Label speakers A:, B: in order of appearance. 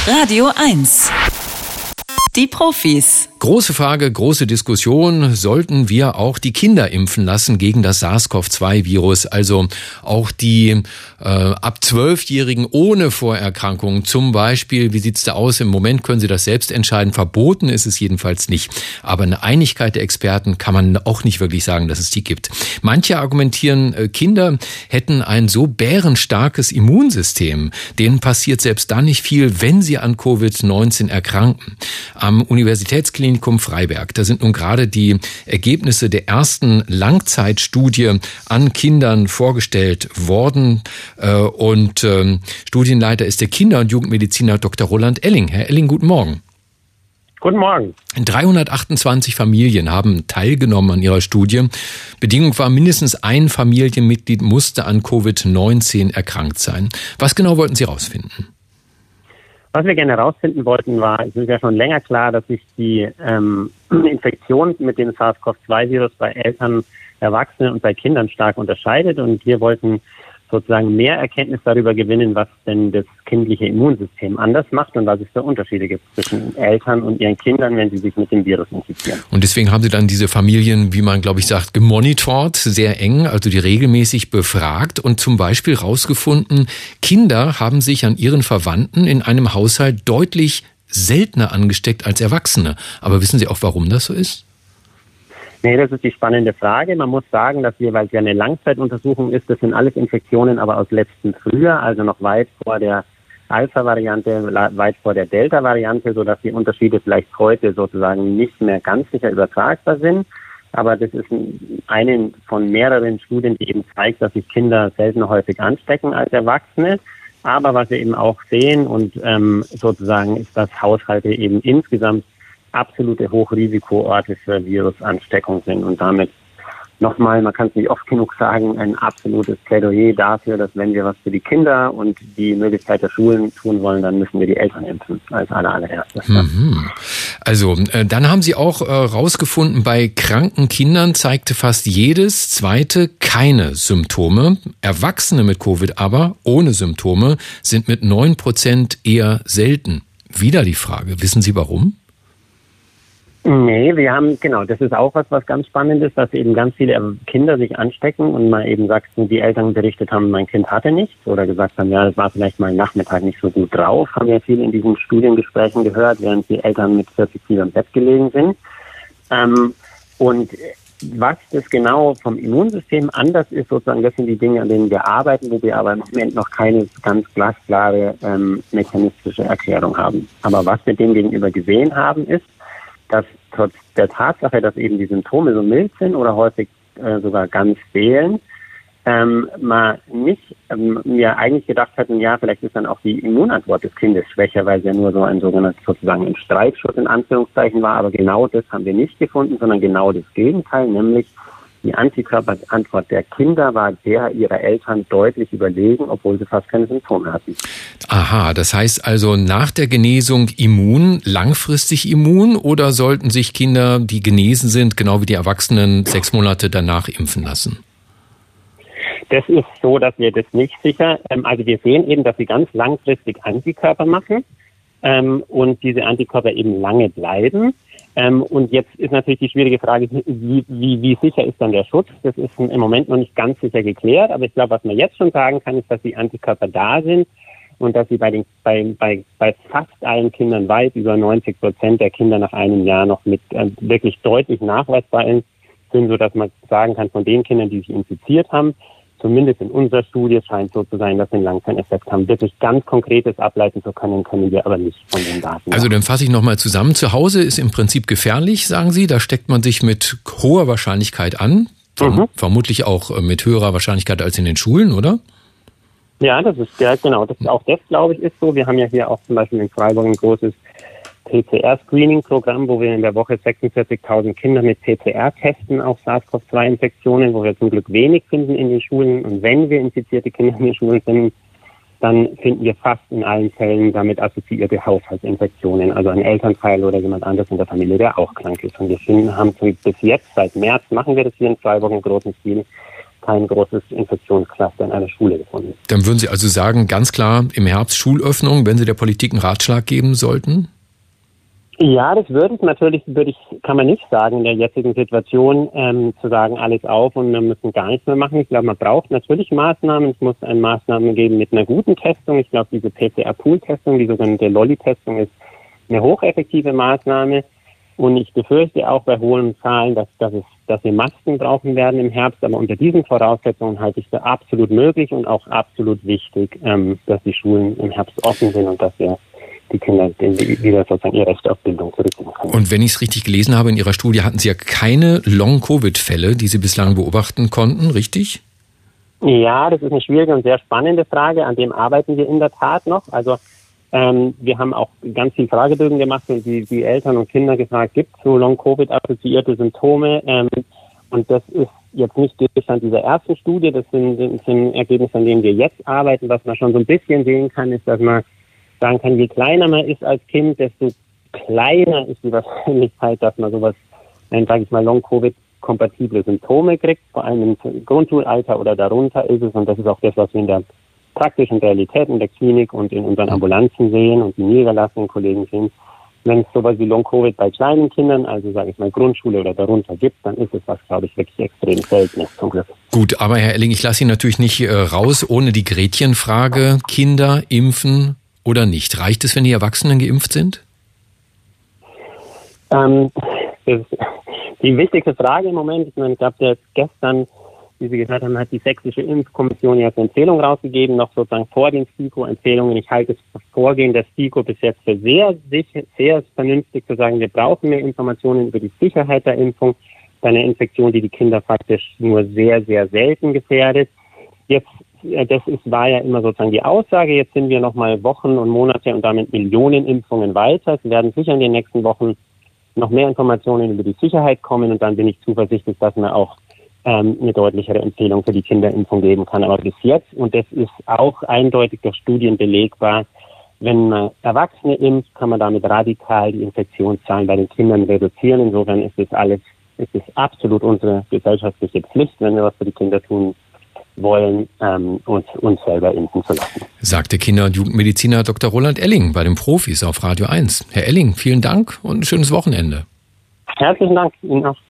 A: Radio 1. Die Profis.
B: Große Frage, große Diskussion. Sollten wir auch die Kinder impfen lassen gegen das SARS-CoV-2-Virus? Also auch die ab 12-Jährigen ohne Vorerkrankungen zum Beispiel. Wie sieht's da aus? Im Moment können sie das selbst entscheiden. Verboten ist es jedenfalls nicht. Aber eine Einigkeit der Experten kann man auch nicht wirklich sagen, dass es die gibt. Manche argumentieren, Kinder hätten ein so bärenstarkes Immunsystem. Denen passiert selbst dann nicht viel, wenn sie an Covid-19 erkranken. Am Universitätsklinikum Freiberg, da sind nun gerade die Ergebnisse der ersten Langzeitstudie an Kindern vorgestellt worden. Und Studienleiter ist der Kinder- und Jugendmediziner Dr. Roland Elling. Herr Elling, guten Morgen.
C: Guten Morgen.
B: 328 Familien haben teilgenommen an ihrer Studie. Bedingung war, mindestens ein Familienmitglied musste an Covid-19 erkrankt sein. Was genau wollten Sie herausfinden?
C: Was wir gerne herausfinden wollten, war, es ist ja schon länger klar, dass sich die Infektion mit dem SARS-CoV-2-Virus bei Eltern, Erwachsenen und bei Kindern stark unterscheidet. Und wir wollten sozusagen mehr Erkenntnis darüber gewinnen, was denn das kindliche Immunsystem anders macht und was es für Unterschiede gibt zwischen Eltern und ihren Kindern, wenn sie sich mit dem Virus infizieren.
B: Und deswegen haben Sie dann diese Familien, wie man, glaube ich, sagt, gemonitort, sehr eng, also die regelmäßig befragt und zum Beispiel rausgefunden, Kinder haben sich an ihren Verwandten in einem Haushalt deutlich seltener angesteckt als Erwachsene. Aber wissen Sie auch, warum das so ist?
C: Nee, das ist die spannende Frage. Man muss sagen, dass weil es ja eine Langzeituntersuchung ist, das sind alles Infektionen, aber aus letztem Frühjahr, also noch weit vor der Alpha-Variante, weit vor der Delta-Variante, sodass die Unterschiede vielleicht heute sozusagen nicht mehr ganz sicher übertragbar sind. Aber das ist eine von mehreren Studien, die eben zeigt, dass sich Kinder selten häufig anstecken als Erwachsene. Aber was wir eben auch sehen und sozusagen ist, dass Haushalte eben insgesamt absolute Hochrisikoorte für Virusansteckung sind und damit nochmal, man kann es nicht oft genug sagen, ein absolutes Plädoyer dafür, dass wenn wir was für die Kinder und die Möglichkeit der Schulen tun wollen, dann müssen wir die Eltern impfen als allererstes.
B: Also dann haben Sie auch rausgefunden, bei kranken Kindern zeigte fast jedes zweite keine Symptome. Erwachsene mit Covid aber ohne Symptome sind mit 9% eher selten. Wieder die Frage, wissen Sie warum?
C: Nee, wir haben, genau, das ist auch was ganz spannend ist, dass eben ganz viele Kinder sich anstecken und mal eben sagt, die Eltern berichtet haben, mein Kind hatte nichts oder gesagt haben, ja, das war vielleicht mal Nachmittag nicht so gut drauf, haben wir viel in diesen Studiengesprächen gehört, während die Eltern mit 40 Kilo im Bett gelegen sind. Und was das genau vom Immunsystem anders ist, sozusagen, das sind die Dinge, an denen wir arbeiten, wo wir aber im Moment noch keine ganz glasklare mechanistische Erklärung haben. Aber was wir dem gegenüber gesehen haben, ist, dass trotz der Tatsache, dass eben die Symptome so mild sind oder häufig sogar ganz fehlen, man nicht mir eigentlich gedacht hätten, ja, vielleicht ist dann auch die Immunantwort des Kindes schwächer, weil es ja nur so ein sogenannter sozusagen ein Streitschutz in Anführungszeichen war. Aber genau das haben wir nicht gefunden, sondern genau das Gegenteil, nämlich die Antikörperantwort der Kinder war der ihrer Eltern deutlich überlegen, obwohl sie fast keine Symptome hatten.
B: Aha, das heißt also nach der Genesung immun, langfristig immun oder sollten sich Kinder, die genesen sind, genau wie die Erwachsenen, 6 Monate danach impfen lassen?
C: Das ist so, dass wir das nicht sicher, also wir sehen eben, dass sie ganz langfristig Antikörper machen und diese Antikörper eben lange bleiben. Und jetzt ist natürlich die schwierige Frage, wie sicher ist dann der Schutz? Das ist im Moment noch nicht ganz sicher geklärt, aber ich glaube, was man jetzt schon sagen kann, ist, dass die Antikörper da sind und dass sie bei fast allen Kindern, weit über 90% der Kinder nach einem Jahr noch mit wirklich deutlich nachweisbar sind, sodass man sagen kann, von den Kindern, die sich infiziert haben, zumindest in unserer Studie scheint so zu sein, dass wir einen Langzeiteffekt haben. Wirklich ganz Konkretes ableiten zu können wir aber nicht von den Daten.
B: Also dann fasse ich nochmal zusammen. Zu Hause ist im Prinzip gefährlich, sagen Sie. Da steckt man sich mit hoher Wahrscheinlichkeit an. Vermutlich auch mit höherer Wahrscheinlichkeit als in den Schulen, oder?
C: Ja, das ist ja genau. Auch das, glaube ich, ist so. Wir haben ja hier auch zum Beispiel in Freiburg ein großes PCR-Screening-Programm, wo wir in der Woche 46.000 Kinder mit PCR testen auf SARS-CoV-2-Infektionen, wo wir zum Glück wenig finden in den Schulen. Und wenn wir infizierte Kinder in den Schulen finden, dann finden wir fast in allen Fällen damit assoziierte Haushaltsinfektionen, also ein Elternteil oder jemand anderes in der Familie, der auch krank ist. Und wir haben bis jetzt, seit März machen wir das hier in Freiburg im großen Stil, kein großes Infektionscluster in einer Schule gefunden.
B: Dann würden Sie also sagen, ganz klar im Herbst Schulöffnung, wenn Sie der Politik einen Ratschlag geben sollten?
C: Ja, das kann man nicht sagen in der jetzigen Situation, zu sagen, alles auf und wir müssen gar nichts mehr machen. Ich glaube, man braucht natürlich Maßnahmen. Es muss Maßnahmen geben mit einer guten Testung. Ich glaube, diese PCR-Pool-Testung, die sogenannte Lolli-Testung, ist eine hocheffektive Maßnahme. Und ich befürchte auch bei hohen Zahlen, dass wir Masken brauchen werden im Herbst. Aber unter diesen Voraussetzungen halte ich für absolut möglich und auch absolut wichtig, dass die Schulen im Herbst offen sind und dass wir die Kinder wieder sozusagen ihr Recht auf Bildung zurückgeben können.
B: Und wenn ich es richtig gelesen habe, in Ihrer Studie hatten Sie ja keine Long-Covid-Fälle, die Sie bislang beobachten konnten, richtig?
C: Ja, das ist eine schwierige und sehr spannende Frage. An dem arbeiten wir in der Tat noch. Also wir haben auch ganz viele Fragebögen gemacht und die Eltern und Kinder gefragt, gibt es so Long-Covid assoziierte Symptome? Und das ist jetzt nicht Gegenstand dieser ersten Studie. Das sind Ergebnisse, an denen wir jetzt arbeiten. Was man schon so ein bisschen sehen kann, ist, dass man sagen kann, je kleiner man ist als Kind, desto kleiner ist die Wahrscheinlichkeit, dass man sowas, sage ich mal, Long-Covid-kompatible Symptome kriegt. Vor allem im Grundschulalter oder darunter ist es. Und das ist auch das, was wir in der praktischen Realität in der Klinik und in unseren Ambulanzen sehen und die niedergelassenen Kollegen sehen. Wenn es sowas wie Long-Covid bei kleinen Kindern, also sage ich mal Grundschule oder darunter gibt, dann ist es was, glaube ich, wirklich extrem Seltenes zum Glück.
B: Gut, aber Herr Elling, ich lasse Sie natürlich nicht raus ohne die Gretchenfrage. Kinder impfen oder nicht? Reicht es, wenn die Erwachsenen geimpft sind?
C: Das ist die wichtigste Frage im Moment. Ich glaube, gestern, wie Sie gesagt haben, hat die Sächsische Impfkommission jetzt eine Empfehlung rausgegeben, noch sozusagen vor den STIKO-Empfehlungen. Ich halte das Vorgehen der STIKO bis jetzt für sehr vernünftig zu sagen, wir brauchen mehr Informationen über die Sicherheit der Impfung bei einer Infektion, die Kinder faktisch nur sehr, sehr selten gefährdet. War ja immer sozusagen die Aussage. Jetzt sind wir noch mal Wochen und Monate und damit Millionen Impfungen weiter. Es werden sicher in den nächsten Wochen noch mehr Informationen über die Sicherheit kommen und dann bin ich zuversichtlich, dass man auch eine deutlichere Empfehlung für die Kinderimpfung geben kann. Aber bis jetzt, und das ist auch eindeutig durch Studien belegbar, wenn man Erwachsene impft, kann man damit radikal die Infektionszahlen bei den Kindern reduzieren. Insofern ist es absolut unsere gesellschaftliche Pflicht, wenn wir was für die Kinder tun wollen, uns selber impfen zu lassen.
B: Sagte Kinder- und Jugendmediziner Dr. Roland Elling bei den Profis auf Radio 1. Herr Elling, vielen Dank und ein schönes Wochenende.
C: Herzlichen Dank Ihnen auch.